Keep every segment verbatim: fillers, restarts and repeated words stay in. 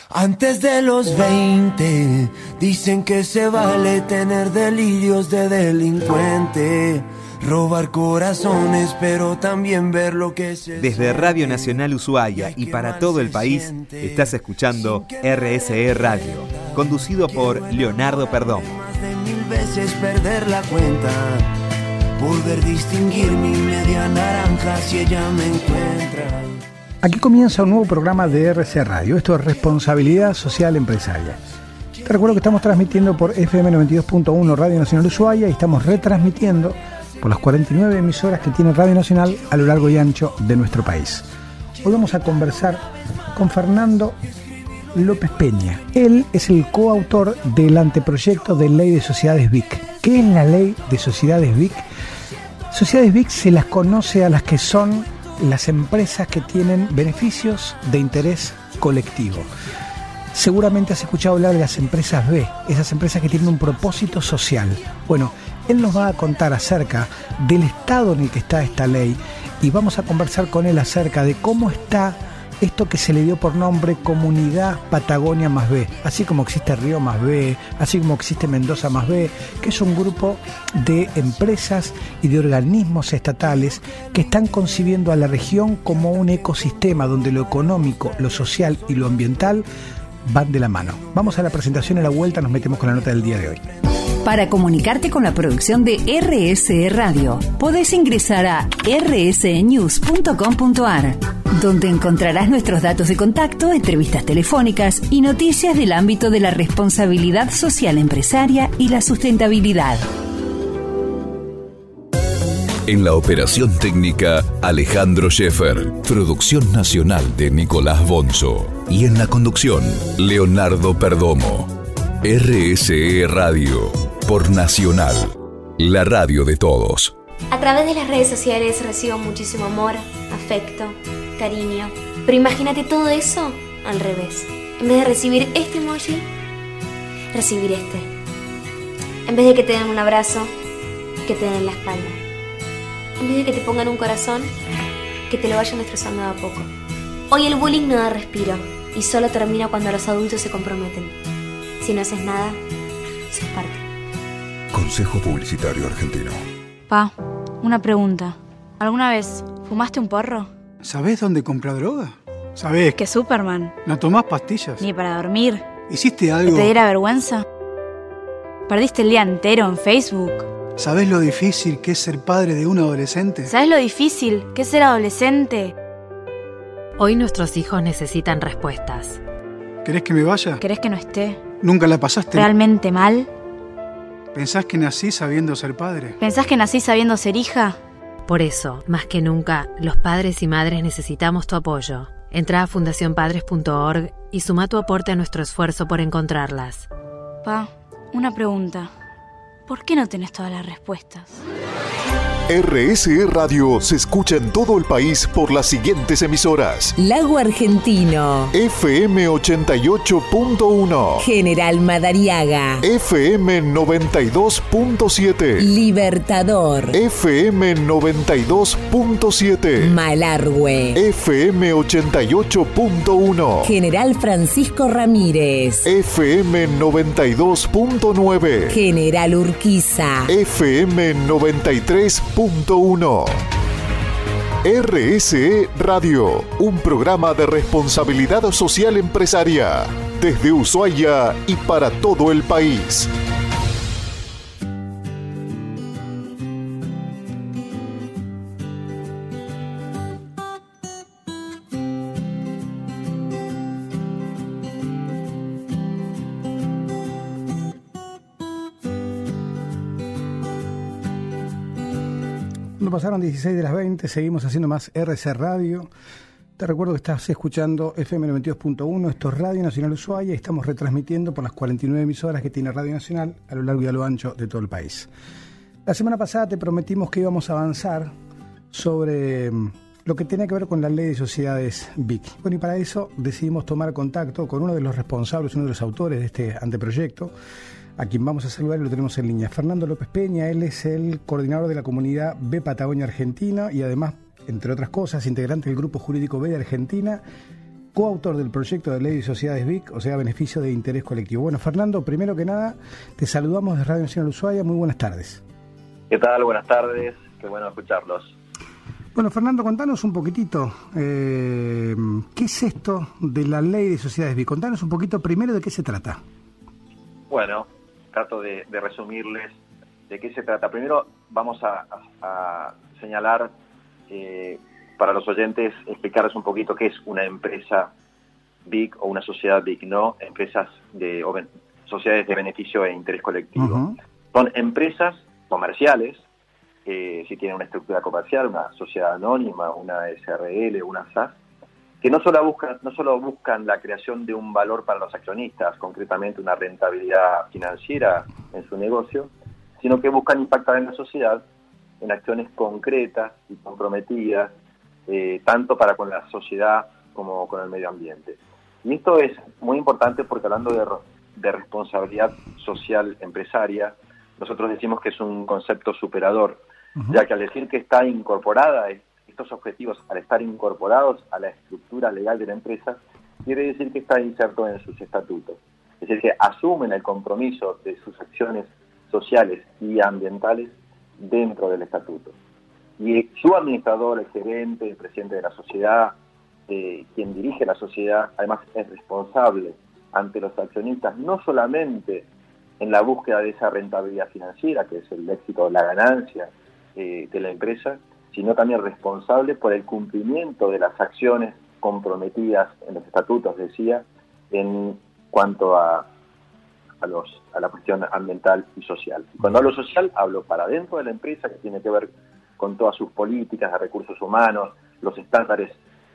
Antes de los veinte, dicen que se vale tener delirios de delincuente, robar corazones, pero también ver lo que se... Desde Radio Nacional Ushuaia y para todo el país, estás escuchando R S E Radio, conducido por Leonardo Perdomo. Más de mil veces perder la cuenta, poder distinguir mi media naranja si ella me encuentra. Aquí comienza un nuevo programa de R S E Radio. Esto es Responsabilidad Social Empresaria. Te recuerdo que estamos transmitiendo por F M noventa y dos punto uno Radio Nacional Ushuaia y estamos retransmitiendo por las cuarenta y nueve emisoras que tiene Radio Nacional a lo largo y ancho de nuestro país. Hoy vamos a conversar con Fernando López Peña. Él es el coautor del anteproyecto de Ley de Sociedades V I C. ¿Qué es la Ley de Sociedades V I C? Sociedades V I C se las conoce a las que son las empresas que tienen beneficios de interés colectivo. Seguramente has escuchado hablar de las empresas B, esas empresas que tienen un propósito social. Bueno, él nos va a contar acerca del estado en el que está esta ley y vamos a conversar con él acerca de cómo está esto que se le dio por nombre Comunidad Patagonia más B, así como existe Río más B, así como existe Mendoza más B, que es un grupo de empresas y de organismos estatales que están concibiendo a la región como un ecosistema donde lo económico, lo social y lo ambiental van de la mano. Vamos a la presentación, a la vuelta nos metemos con la nota del día de hoy. Para comunicarte con la producción de R S E Radio, podés ingresar a r s e news punto com punto a r, donde encontrarás nuestros datos de contacto, entrevistas telefónicas y noticias del ámbito de la responsabilidad social empresaria y la sustentabilidad. En la operación técnica, Alejandro Scheffer. Producción nacional de Nicolás Bonzo. Y en la conducción, Leonardo Perdomo. R S E Radio, por Nacional, la radio de todos. A través de las redes sociales recibo muchísimo amor, afecto, cariño. Pero imagínate todo eso al revés. En vez de recibir este emoji, recibir este. En vez de que te den un abrazo, que te den la espalda. En vez de que te pongan un corazón, que te lo vayan destrozando de a poco. Hoy el bullying no da respiro y solo termina cuando los adultos se comprometen. Si no haces nada, sos parte. Consejo Publicitario Argentino. Pa, una pregunta. ¿Alguna vez fumaste un porro? ¿Sabés dónde comprar droga? ¿Sabés ¿Que Superman? no tomás pastillas? Ni para dormir. ¿Hiciste algo? ¿Que te diera vergüenza? ¿Perdiste el día entero en Facebook? ¿Sabés lo difícil que es ser padre de un adolescente? ¿Sabes lo difícil que es ser adolescente? Hoy nuestros hijos necesitan respuestas. ¿Querés que me vaya? ¿Querés que no esté ¿Nunca la pasaste realmente mal? ¿Pensás que nací sabiendo ser padre? ¿Pensás que nací sabiendo ser hija? Por eso, más que nunca, los padres y madres necesitamos tu apoyo. Entra a fundación padres punto org y suma tu aporte a nuestro esfuerzo por encontrarlas. Pa, una pregunta. ¿Por qué no tenés todas las respuestas? R S E Radio se escucha en todo el país por las siguientes emisoras: Lago Argentino, F M ochenta y ocho punto uno, General Madariaga, F M noventa y dos punto siete, Libertador, F M noventa y dos punto siete, Malargüe, F M ochenta y ocho punto uno, General Francisco Ramírez, F M noventa y dos punto nueve, General Urquiza, F M noventa y tres punto uno. R S E Radio, un programa de responsabilidad social empresaria, desde Ushuaia y para todo el país. Pasaron dieciséis de las veinte, seguimos haciendo más R S E Radio. Te recuerdo que estás escuchando F M noventa y dos punto uno, esto es Radio Nacional Ushuaia y estamos retransmitiendo por las cuarenta y nueve emisoras que tiene Radio Nacional a lo largo y a lo ancho de todo el país. La semana pasada te prometimos que íbamos a avanzar sobre lo que tenía que ver con la Ley de Sociedades V I C. Bueno, y para eso decidimos tomar contacto con uno de los responsables, uno de los autores de este anteproyecto, a quien vamos a saludar y lo tenemos en línea. Fernando López Peña, él es el coordinador de la comunidad B Patagonia Argentina y además, entre otras cosas, integrante del Grupo Jurídico B de Argentina coautor del proyecto de ley de sociedades B I C, o sea, beneficio de interés colectivo. Bueno, Fernando, primero que nada, te saludamos de Radio Nacional Ushuaia. Muy buenas tardes. ¿Qué tal? Buenas tardes. Qué bueno escucharlos. Bueno, Fernando, contanos un poquitito, eh, ¿qué es esto de la ley de sociedades B I C? Contanos un poquito primero de qué se trata. Bueno, trato de, de resumirles de qué se trata. Primero vamos a, a, a señalar, eh, para los oyentes, explicarles un poquito qué es una empresa B I C o una sociedad B I C, ¿no? Empresas de o ben, sociedades de beneficio e interés colectivo. Uh-huh. Son empresas comerciales, eh, si tienen una estructura comercial, una sociedad anónima, una S R L, una S A S, que no solo buscan, no solo buscan la creación de un valor para los accionistas, concretamente una rentabilidad financiera en su negocio, sino que buscan impactar en la sociedad en acciones concretas y comprometidas, eh, tanto para con la sociedad como con el medio ambiente. Y esto es muy importante porque hablando de, de responsabilidad social empresaria, nosotros decimos que es un concepto superador, uh-huh. ya que al decir que está incorporada, estos objetivos, al estar incorporados a la estructura legal de la empresa, quiere decir que está inserto en sus estatutos. Es decir, que asumen el compromiso de sus acciones sociales y ambientales dentro del estatuto. Y su administrador, el gerente, el presidente de la sociedad, eh, quien dirige la sociedad, además es responsable ante los accionistas, no solamente en la búsqueda de esa rentabilidad financiera, que es el éxito, la ganancia eh, de la empresa, sino también responsable por el cumplimiento de las acciones comprometidas en los estatutos, decía, en cuanto a, a, los, a la cuestión ambiental y social. Cuando hablo social, hablo para dentro de la empresa, que tiene que ver con todas sus políticas de recursos humanos, los estándares,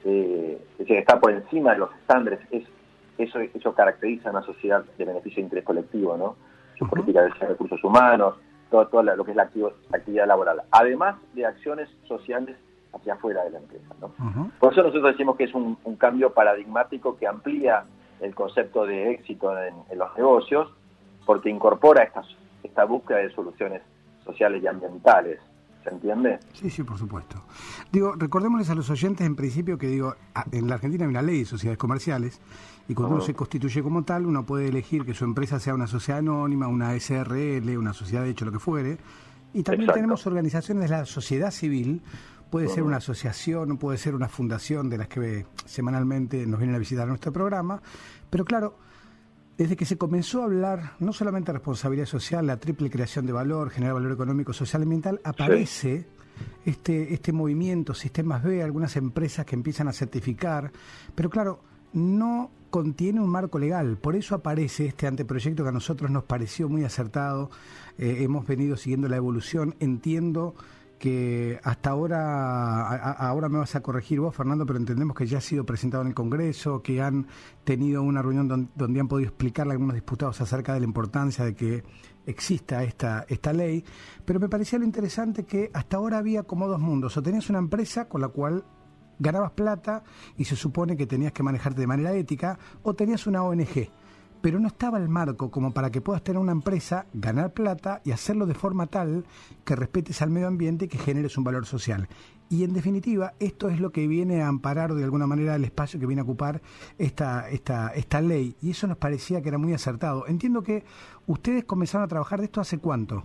eh, es decir, está por encima de los estándares, es, eso, eso caracteriza a una sociedad de beneficio de interés colectivo, ¿no? Sus uh-huh. políticas de recursos humanos, todo, todo lo que es la activo, actividad laboral, además de acciones sociales hacia afuera de la empresa, ¿no? Uh-huh. Por eso nosotros decimos que es un, un cambio paradigmático que amplía el concepto de éxito en, en los negocios, porque incorpora esta, esta búsqueda de soluciones sociales y ambientales. ¿Se entiende? Sí, sí, por supuesto. Digo, recordémosles a los oyentes en principio que, digo, en la Argentina hay una ley de sociedades comerciales y cuando uh-huh. uno se constituye como tal, uno puede elegir que su empresa sea una sociedad anónima, una S R L, una sociedad de hecho, lo que fuere. Y también Exacto. tenemos organizaciones de la sociedad civil, puede uh-huh. ser una asociación, puede ser una fundación de las que semanalmente nos vienen a visitar a nuestro programa, pero claro, desde que se comenzó a hablar no solamente de responsabilidad social, la triple creación de valor, generar valor económico, social y ambiental, aparece sí. este, este movimiento, Sistemas B, algunas empresas que empiezan a certificar, pero claro, no contiene un marco legal, por eso aparece este anteproyecto que a nosotros nos pareció muy acertado, eh, hemos venido siguiendo la evolución, entiendo que hasta ahora, a, ahora me vas a corregir vos, Fernando, pero entendemos que ya ha sido presentado en el Congreso, que han tenido una reunión donde, donde han podido explicarle a algunos diputados acerca de la importancia de que exista esta, esta ley, pero me parecía lo interesante que hasta ahora había como dos mundos, o tenías una empresa con la cual ganabas plata y se supone que tenías que manejarte de manera ética, o tenías una O N G, pero no estaba el marco como para que puedas tener una empresa, ganar plata y hacerlo de forma tal que respetes al medio ambiente y que generes un valor social. Y en definitiva, esto es lo que viene a amparar de alguna manera el espacio que viene a ocupar esta, esta, esta ley, y eso nos parecía que era muy acertado. Entiendo que ustedes comenzaron a trabajar de esto ¿hace cuánto?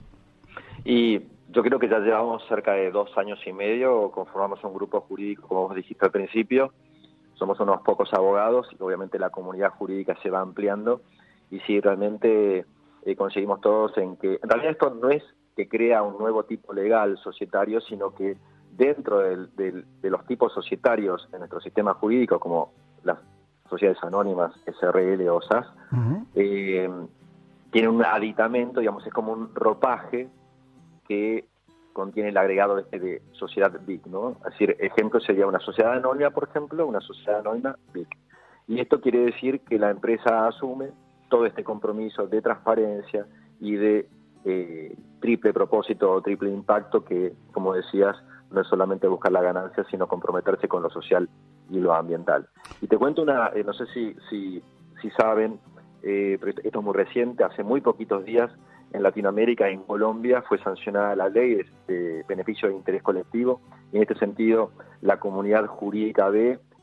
Y yo creo que ya llevamos cerca de dos años y medio, conformamos un grupo jurídico, como vos dijiste al principio. Somos unos pocos abogados y obviamente la comunidad jurídica se va ampliando y sí, realmente eh, conseguimos todos en que, en realidad esto no es que crea un nuevo tipo legal societario, sino que dentro del, del, de los tipos societarios en nuestro sistema jurídico, como las sociedades anónimas, S R L o S A S, uh-huh. eh, tiene un aditamento, digamos, es como un ropaje que contiene el agregado de, de sociedad B I C, ¿no? Es decir, ejemplo sería una sociedad anónima, por ejemplo, una sociedad anónima B I C. Y esto quiere decir que la empresa asume todo este compromiso de transparencia y de eh, triple propósito o triple impacto que, como decías, no es solamente buscar la ganancia, sino comprometerse con lo social y lo ambiental. Y te cuento una, eh, no sé si, si, si saben, eh, pero esto es muy reciente, hace muy poquitos días, en Latinoamérica, en Colombia, fue sancionada la ley de beneficio de interés colectivo y en este sentido la comunidad jurídica B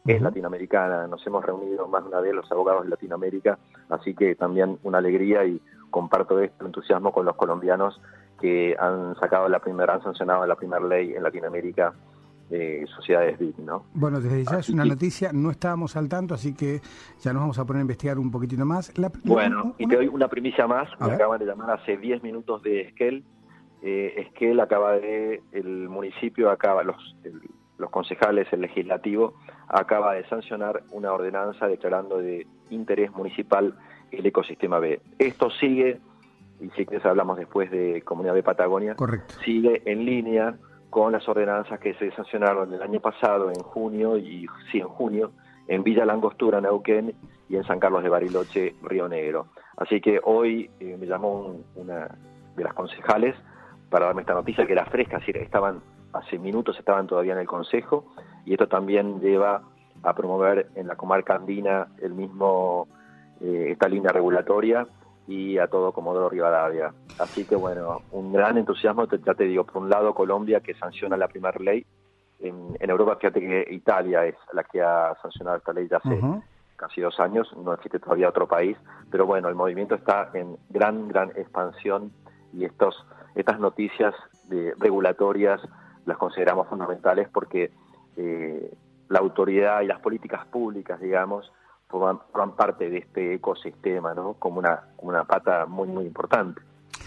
es latinoamericana. Nos hemos reunido más de una vez los abogados de Latinoamérica, así que también una alegría y comparto este entusiasmo con los colombianos que han sacado la primera, han sancionado la primera ley en Latinoamérica de sociedades B I C, ¿no? Bueno, desde ya así es una que, noticia, no estábamos al tanto, así que ya nos vamos a poner a investigar un poquitito más. La, bueno, una, y te doy una primicia más, a me ver. acaban de llamar hace diez minutos de Esquel. Eh, Esquel acaba de, el municipio acaba, los, el, los concejales, el legislativo, acaba de sancionar una ordenanza declarando de interés municipal el ecosistema B. Esto sigue, y si quieres hablamos después de Comunidad de Patagonia, correcto, sigue en línea con las ordenanzas que se sancionaron el año pasado, en junio, y sí, en junio, en Villa Langostura, Neuquén, y en San Carlos de Bariloche, Río Negro. Así que hoy eh, me llamó un, una de las concejales para darme esta noticia que era fresca, es decir, estaban, hace minutos estaban todavía en el Consejo, y esto también lleva a promover en la comarca andina el mismo, eh, esta línea regulatoria, y a todo Comodoro Rivadavia. Así que bueno, un gran entusiasmo, te, ya te digo, por un lado Colombia, que sanciona la primera ley, en, en Europa fíjate que Italia es la que ha sancionado esta ley ya hace uh-huh. casi dos años, no existe todavía otro país, pero bueno, el movimiento está en gran, gran expansión, y estos, estas noticias de, regulatorias las consideramos fundamentales porque eh, la autoridad y las políticas públicas, digamos, forman, forman parte de este ecosistema, ¿no? Como una, como una pata muy, muy importante.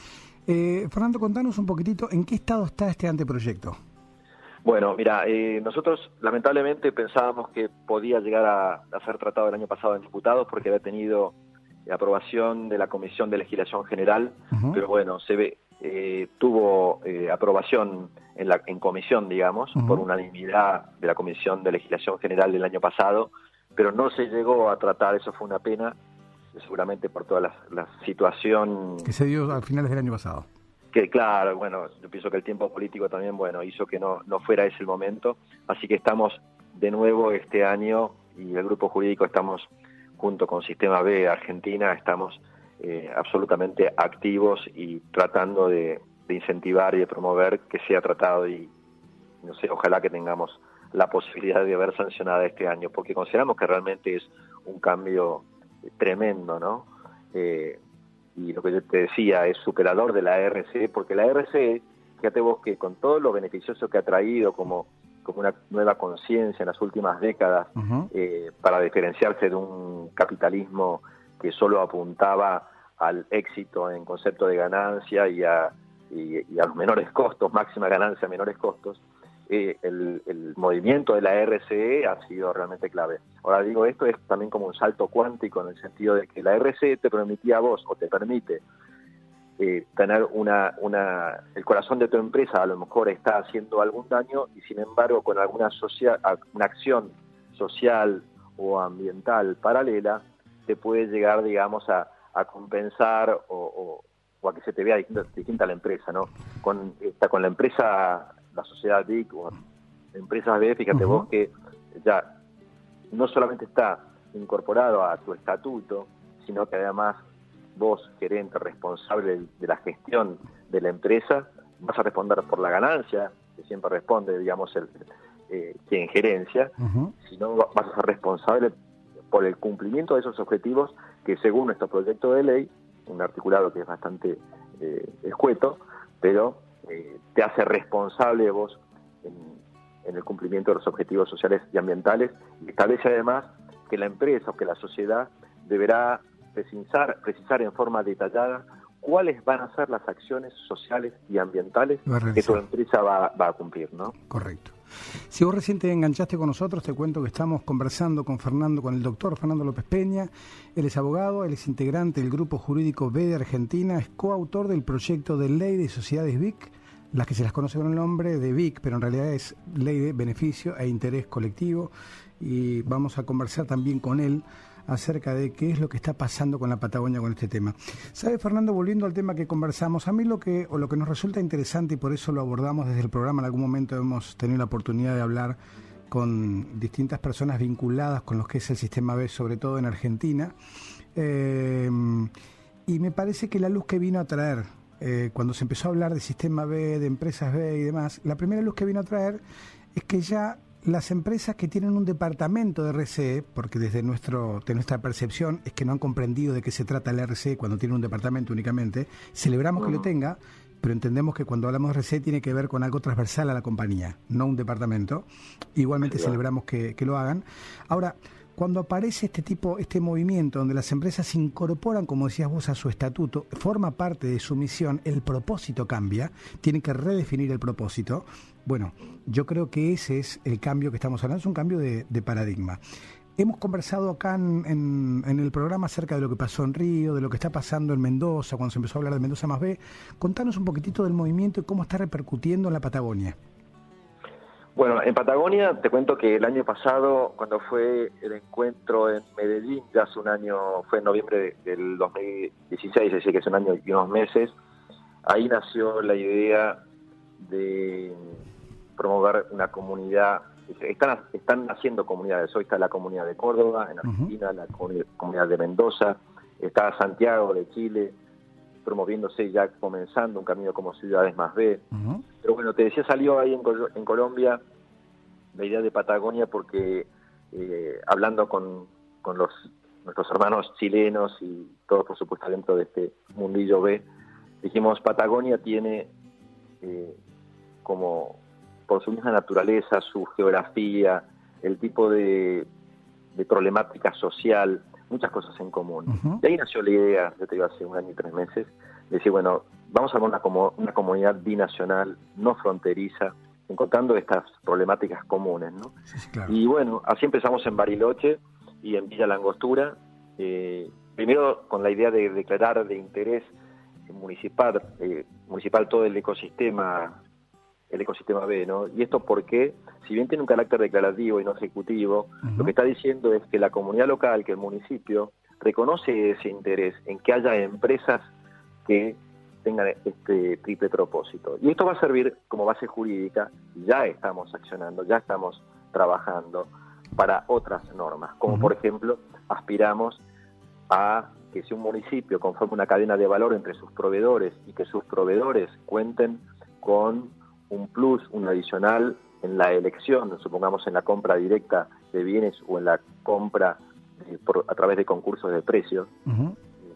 Eh, Fernando, contanos un poquitito, ¿en qué estado está este anteproyecto? Bueno, mira, eh, nosotros lamentablemente pensábamos que podía llegar a, a ser tratado el año pasado en diputados porque había tenido aprobación de la Comisión de Legislación General, uh-huh. pero bueno, se ve, eh, tuvo eh, aprobación en la en comisión, digamos, uh-huh. por unanimidad de la Comisión de Legislación General del año pasado, pero no se llegó a tratar, eso fue una pena, seguramente por toda la, la situación... Que se dio a finales del año pasado. Que claro, bueno, yo pienso que el tiempo político también, bueno, hizo que no, no fuera ese el momento, así que estamos de nuevo este año, y el grupo jurídico estamos, junto con Sistema B de Argentina, estamos eh, absolutamente activos y tratando de, de incentivar y de promover que sea tratado, y no sé, ojalá que tengamos la posibilidad de ver sancionada este año, porque consideramos que realmente es un cambio tremendo, ¿no? Eh, y lo que yo te decía, es superador de la R C E, porque la R C E, fíjate vos que con todo lo beneficioso que ha traído como, como una nueva conciencia en las últimas décadas, uh-huh. eh, para diferenciarse de un capitalismo que solo apuntaba al éxito en concepto de ganancia y a, y, y a los menores costos, máxima ganancia, menores costos, Eh, el, el movimiento de la R C E ha sido realmente clave. Ahora digo, esto es también como un salto cuántico en el sentido de que la R C E te permitía a vos, o te permite eh, tener una, una, el corazón de tu empresa a lo mejor está haciendo algún daño, y sin embargo con alguna social, una acción social o ambiental paralela te puede llegar, digamos, a, a compensar o, o, o a que se te vea distinta, distinta la empresa, ¿no? Con, está con la empresa, la sociedad B I C o empresas B, fíjate uh-huh. vos que ya no solamente está incorporado a tu estatuto, sino que además vos, gerente responsable de la gestión de la empresa, vas a responder por la ganancia, que siempre responde, digamos, el eh, quien gerencia, uh-huh. sino vas a ser responsable por el cumplimiento de esos objetivos que, según nuestro proyecto de ley, un articulado que es bastante eh, escueto, pero Eh, te hace responsable vos en, en el cumplimiento de los objetivos sociales y ambientales, y establece además que la empresa o que la sociedad deberá precisar, precisar en forma detallada cuáles van a ser las acciones sociales y ambientales que tu empresa va, va a cumplir, ¿no? Correcto. Si vos recién te enganchaste con nosotros, te cuento que estamos conversando con Fernando, con el doctor Fernando López Peña. Él es abogado, él es integrante del Grupo Jurídico B de Argentina, es coautor del proyecto de ley de sociedades B I C, las que se las conoce con el nombre de B I C, pero en realidad es Ley de Beneficio e Interés Colectivo, y vamos a conversar también con él acerca de qué es lo que está pasando con la Patagonia con este tema. ¿Sabe, Fernando, volviendo al tema que conversamos, a mí lo que o lo que nos resulta interesante, y por eso lo abordamos desde el programa, en algún momento hemos tenido la oportunidad de hablar con distintas personas vinculadas con lo que es el sistema B, sobre todo en Argentina, eh, y me parece que la luz que vino a traer, eh, cuando se empezó a hablar de sistema B, de empresas B y demás, la primera luz que vino a traer es que ya las empresas que tienen un departamento de R C E, porque desde nuestro, de nuestra percepción es que no han comprendido de qué se trata el R C E cuando tiene un departamento únicamente, celebramos que lo tenga, pero entendemos que cuando hablamos de R C E tiene que ver con algo transversal a la compañía, no un departamento. Igualmente sí, celebramos que, que lo hagan. Ahora, cuando aparece este tipo, este movimiento donde las empresas incorporan, como decías vos, a su estatuto, forma parte de su misión, el propósito cambia, tienen que redefinir el propósito. Bueno, yo creo que ese es el cambio que estamos hablando, es un cambio de, de paradigma. Hemos conversado acá en, en, en el programa acerca de lo que pasó en Río, de lo que está pasando en Mendoza, cuando se empezó a hablar de Mendoza más B. Contanos un poquitito del movimiento y cómo está repercutiendo en la Patagonia. Bueno, en Patagonia te cuento que el año pasado, cuando fue el encuentro en Medellín, ya hace un año, fue en noviembre del dos mil dieciséis, es decir, que es un año y unos meses, ahí nació la idea de promover una comunidad. Están, están naciendo comunidades. Hoy está la comunidad de Córdoba, en Argentina, uh-huh. la comunidad de Mendoza, está Santiago de Chile, promoviéndose ya, comenzando un camino como Ciudades Más B. Uh-huh. Pero bueno, te decía, salió ahí en, en Colombia la idea de Patagonia porque eh, hablando con, con los nuestros hermanos chilenos y todos, por supuesto, dentro de este mundillo B, dijimos, Patagonia tiene eh, como, por su misma naturaleza, su geografía, el tipo de, de problemática social, muchas cosas en común. Uh-huh. Y ahí nació la idea, yo te digo, hace un año y tres meses, de decir, bueno, vamos a armar una, como, una comunidad binacional, no fronteriza, encontrando estas problemáticas comunes, ¿no? Sí, sí, claro. Y bueno, así empezamos en Bariloche y en Villa La Angostura, eh, primero con la idea de declarar de interés municipal, eh, municipal todo el ecosistema, el ecosistema B, ¿no? Y esto porque, si bien tiene un carácter declarativo y no ejecutivo, uh-huh. lo que está diciendo es que la comunidad local, que el municipio, reconoce ese interés en que haya empresas que tengan este triple propósito. Y esto va a servir como base jurídica, ya estamos accionando, ya estamos trabajando para otras normas, como uh-huh. por ejemplo, aspiramos a que si un municipio conforma una cadena de valor entre sus proveedores y que sus proveedores cuenten con un plus, un adicional en la elección, supongamos en la compra directa de bienes o en la compra eh, por, a través de concursos de precios. Uh-huh.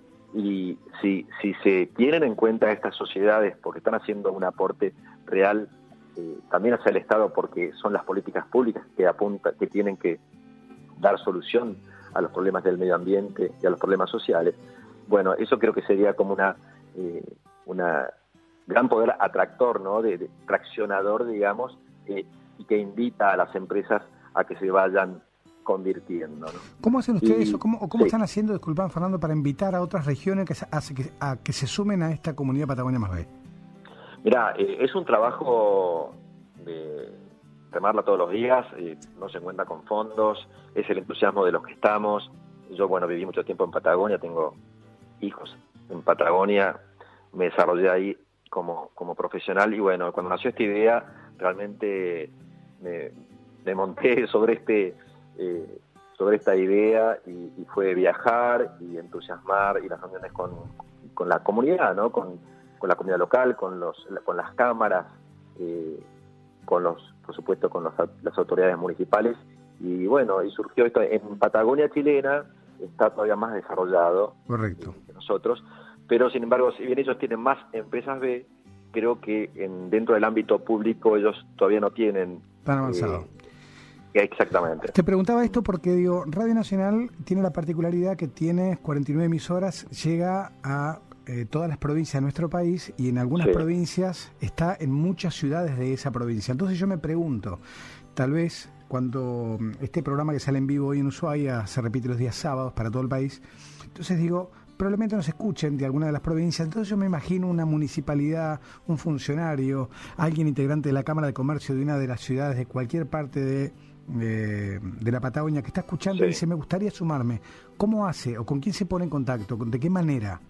Y si, si se tienen en cuenta estas sociedades porque están haciendo un aporte real eh, también hacia el Estado, porque son las políticas públicas que apuntan, que tienen que dar solución a los problemas del medio ambiente y a los problemas sociales, bueno, eso creo que sería como una eh, una gran poder atractor, ¿no? De, de traccionador, digamos, eh, y que invita a las empresas a que se vayan convirtiendo, ¿no? ¿Cómo hacen ustedes y, eso? ¿Cómo, o cómo sí. están haciendo, disculpan, Fernando, para invitar a otras regiones que se, a, que, a que se sumen a esta comunidad Patagonia Más B? Mirá, eh, es un trabajo de remarla todos los días, eh, no se cuenta con fondos, es el entusiasmo de los que estamos. Yo, bueno, viví mucho tiempo en Patagonia, tengo hijos en Patagonia, me desarrollé ahí como, como profesional y bueno, cuando nació esta idea, realmente me, me monté sobre este eh, sobre esta idea y, y fue viajar y entusiasmar y las reuniones con, con la comunidad, ¿no? Con, con la comunidad local, con los con las cámaras, eh, con los, por supuesto, con los, las autoridades municipales y bueno, y surgió esto en Patagonia chilena, está todavía más desarrollado. Correcto. Que nosotros, pero sin embargo, si bien ellos tienen más empresas B, creo que en, dentro del ámbito público ellos todavía no tienen tan avanzado. Eh, exactamente. Te preguntaba esto porque digo, Radio Nacional tiene la particularidad que tiene cuarenta y nueve emisoras, llega a eh, todas las provincias de nuestro país y en algunas sí. provincias está en muchas ciudades de esa provincia. Entonces yo me pregunto, tal vez cuando este programa que sale en vivo hoy en Ushuaia se repite los días sábados para todo el país, entonces digo, probablemente nos escuchen de alguna de las provincias, entonces yo me imagino una municipalidad, un funcionario, alguien integrante de la Cámara de Comercio de una de las ciudades de cualquier parte de, de, de la Patagonia que está escuchando sí. y dice, me gustaría sumarme. ¿Cómo hace o con quién se pone en contacto? ¿De qué manera?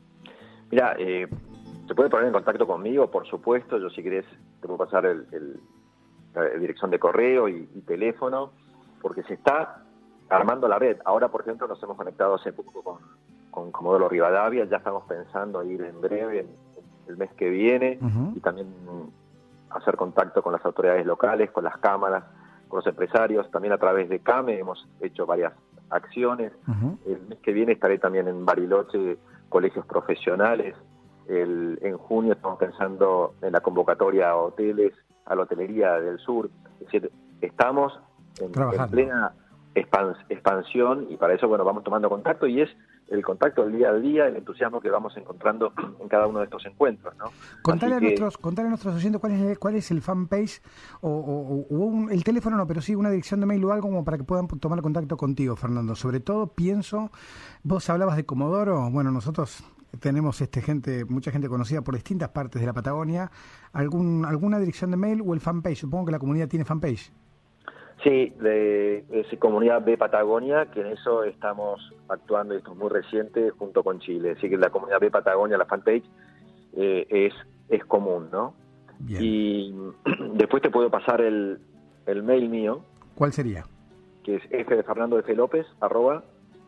Mira, eh, se puede poner en contacto conmigo, por supuesto, yo si querés te puedo pasar el, el, la dirección de correo y, y teléfono, porque se está armando la red. Ahora, por ejemplo, nos hemos conectado hace poco con con Comodoro Rivadavia, ya estamos pensando ir en breve, en, el mes que viene, uh-huh. y también hacer contacto con las autoridades locales, con las cámaras, con los empresarios, también a través de CAME hemos hecho varias acciones. Uh-huh. El mes que viene estaré también en Bariloche, colegios profesionales. El, en junio estamos pensando en la convocatoria a hoteles, a la hotelería del sur. Es decir, estamos en, en plena expans, expansión y para eso, bueno, vamos tomando contacto y es el contacto del día a día, el entusiasmo que vamos encontrando en cada uno de estos encuentros, ¿no? Contale, que, a, nuestros, contale a nuestros oyentes cuál es el, cuál es el fanpage o, o, o un, el teléfono, no, pero sí una dirección de mail o algo como para que puedan tomar contacto contigo, Fernando. Sobre todo pienso, vos hablabas de Comodoro, bueno, nosotros tenemos este gente, mucha gente conocida por distintas partes de la Patagonia. ¿Algún, alguna dirección de mail o el fanpage? Supongo que la comunidad tiene fanpage. Sí, de, es Comunidad B Patagonia, que en eso estamos actuando, y esto es muy reciente, junto con Chile. Así que la Comunidad B Patagonia, la fanpage, eh, es, es común, ¿no? Bien. Y después te puedo pasar el, el mail mío. ¿Cuál sería? Que es f de Fernando F. López, arroba.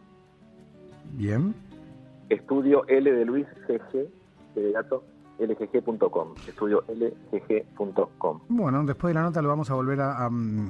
Bien. Estudio L de Luis, G G, de gato, L G G punto com, estudio L G G punto com. Bueno, después de la nota lo vamos a volver a, a,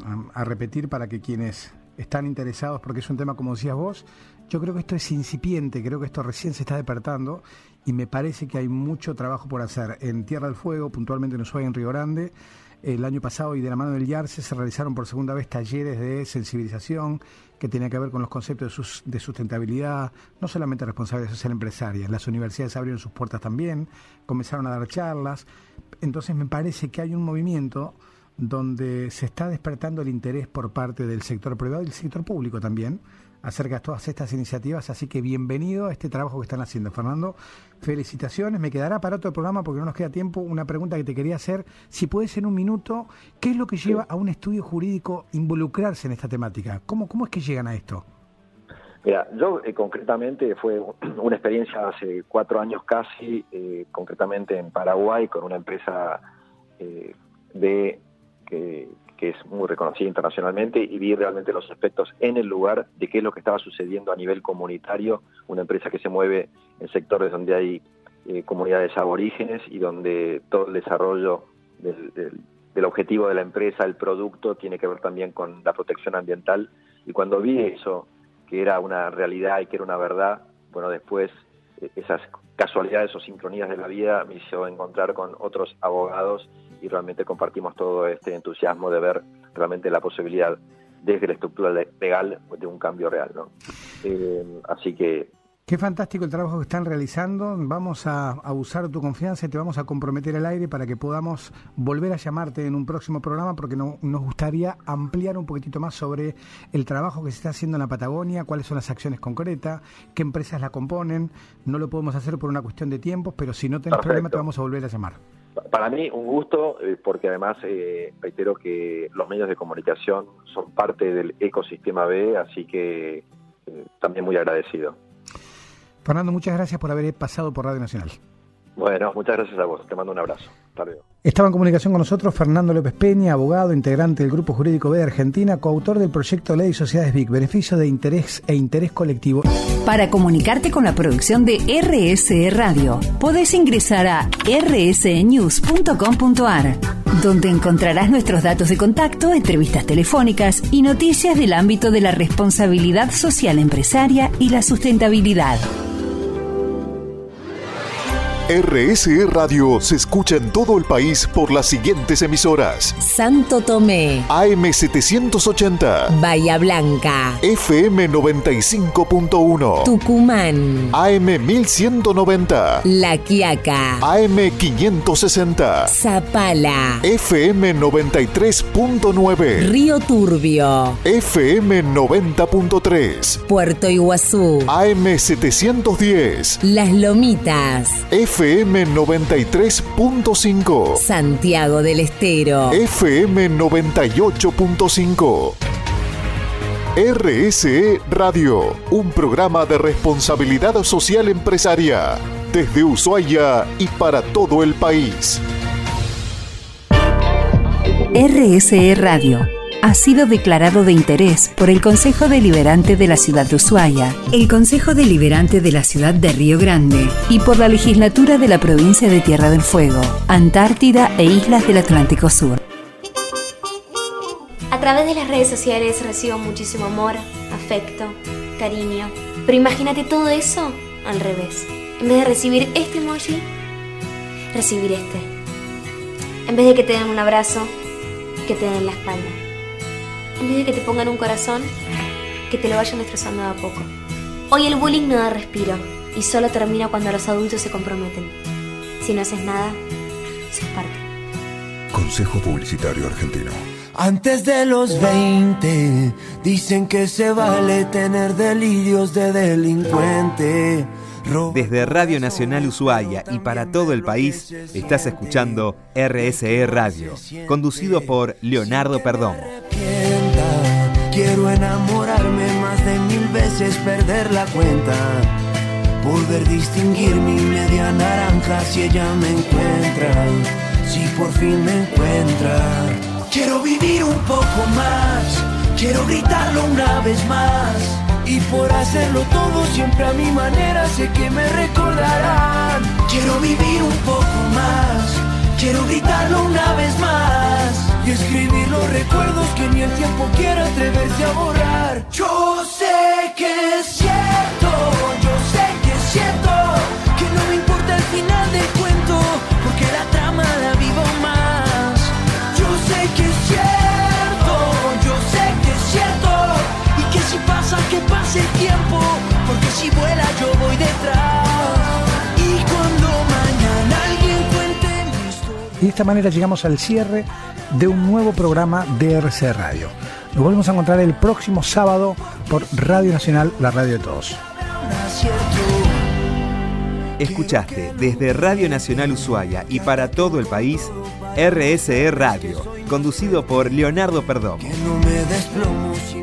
a repetir para que quienes están interesados, porque es un tema, como decías vos, yo creo que esto es incipiente, creo que esto recién se está despertando y me parece que hay mucho trabajo por hacer. En Tierra del Fuego, puntualmente en Ushuaia, en Río Grande, el año pasado y de la mano del YARCE se realizaron por segunda vez talleres de sensibilización que tenían que ver con los conceptos de, sus, de sustentabilidad, no solamente responsabilidad social empresaria. Las universidades abrieron sus puertas también, comenzaron a dar charlas. Entonces me parece que hay un movimiento donde se está despertando el interés por parte del sector privado y del sector público también acerca de todas estas iniciativas, así que bienvenido a este trabajo que están haciendo, Fernando. Felicitaciones, me quedará para otro programa porque no nos queda tiempo. Una pregunta que te quería hacer, si puedes en un minuto, ¿qué es lo que lleva a un estudio jurídico involucrarse en esta temática? ¿Cómo, cómo es que llegan a esto? Mira, yo eh, concretamente fue una experiencia hace cuatro años casi, eh, concretamente en Paraguay, con una empresa eh, de que... que es muy reconocida internacionalmente, y vi realmente los aspectos en el lugar de qué es lo que estaba sucediendo a nivel comunitario, una empresa que se mueve en sectores donde hay eh, comunidades aborígenes y donde todo el desarrollo del, del, del objetivo de la empresa, el producto, tiene que ver también con la protección ambiental. Y cuando vi eso, que era una realidad y que era una verdad, bueno, después eh, esas casualidades o sincronías de la vida me hizo encontrar con otros abogados y realmente compartimos todo este entusiasmo de ver realmente la posibilidad desde la estructura legal de un cambio real, ¿no? Eh, así que... Qué fantástico el trabajo que están realizando. Vamos a, a usar tu confianza y te vamos a comprometer al aire para que podamos volver a llamarte en un próximo programa, porque no, nos gustaría ampliar un poquitito más sobre el trabajo que se está haciendo en la Patagonia, cuáles son las acciones concretas, qué empresas la componen. No lo podemos hacer por una cuestión de tiempos, pero si no tenés Perfecto. problema te vamos a volver a llamar. Para mí un gusto, eh, porque además eh, reitero que los medios de comunicación son parte del ecosistema B, así que eh, también muy agradecido. Fernando, muchas gracias por haber pasado por Radio Nacional. Bueno, muchas gracias a vos, te mando un abrazo. Hasta luego. Estaba en comunicación con nosotros Fernando López Peña, abogado, integrante del Grupo Jurídico B de Argentina, coautor del proyecto Ley de Sociedades B I C, Beneficio de Interés e Interés Colectivo. Para comunicarte con la producción de R S E Radio, podés ingresar a r s e news punto com punto a r, donde encontrarás nuestros datos de contacto, entrevistas telefónicas y noticias del ámbito de la responsabilidad social empresaria y la sustentabilidad. R S E Radio se escucha en todo el país por las siguientes emisoras: Santo Tomé, A M setecientos ochenta, Bahía Blanca, F M noventa y cinco punto uno, Tucumán, A M mil ciento noventa, La Quiaca, A M quinientos sesenta, Zapala, F M noventa y tres punto nueve, Río Turbio, F M noventa punto tres, Puerto Iguazú, A M setecientos diez, Las Lomitas, F M noventa y tres punto cinco, Santiago del Estero, F M noventa y ocho punto cinco. R S E Radio, un programa de responsabilidad social empresaria, desde Ushuaia y para todo el país. R S E Radio ha sido declarado de interés por el Consejo Deliberante de la Ciudad de Ushuaia, el Consejo Deliberante de la Ciudad de Río Grande y por la Legislatura de la Provincia de Tierra del Fuego, Antártida e Islas del Atlántico Sur. A través de las redes sociales recibo muchísimo amor, afecto, cariño. Pero imagínate todo eso al revés. En vez de recibir este emoji, recibir este. En vez de que te den un abrazo, que te den la espalda. En vez de que te pongan un corazón, que te lo vayan destrozando de a poco. Hoy el bullying no da respiro y solo termina cuando los adultos se comprometen. Si no haces nada, sos parte. Consejo Publicitario Argentino. Antes de los veinte, dicen que se vale tener delirios de delincuente. Desde Radio Nacional Ushuaia y para todo el país, estás escuchando R S E Radio, conducido por Leonardo Perdomo. Quiero enamorarme más de mil veces, perder la cuenta. Poder distinguir mi media naranja si ella me encuentra, si por fin me encuentra. Quiero vivir un poco más, quiero gritarlo una vez más. Y por hacerlo todo siempre a mi manera sé que me recordarán. Quiero vivir un poco más, quiero gritarlo una vez más. Y escribir los recuerdos que ni el tiempo quiera atreverse a borrar. Yo sé que es cierto, yo sé que es cierto, que no me importa el final del cuento, porque la trama la vivo más. Yo sé que es cierto, yo sé que es cierto, y que si pasa que pase el tiempo, porque si vuela yo voy detrás. Y cuando mañana alguien cuente mi historia. Y de esta manera llegamos al cierre de un nuevo programa de R C E Radio. Nos volvemos a encontrar el próximo sábado por Radio Nacional, la radio de todos. Escuchaste desde Radio Nacional Ushuaia y para todo el país, R S E Radio, conducido por Leonardo Perdomo. Que no me desplomo sin